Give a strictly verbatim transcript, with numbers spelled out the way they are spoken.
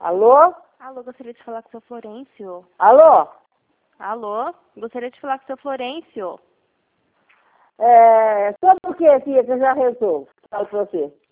Alô? Alô, gostaria de falar com o seu Florencio. Alô? Alô? Gostaria de falar com o seu Florencio. É, só porque, filha, que eu já resolvo. Falo pra você.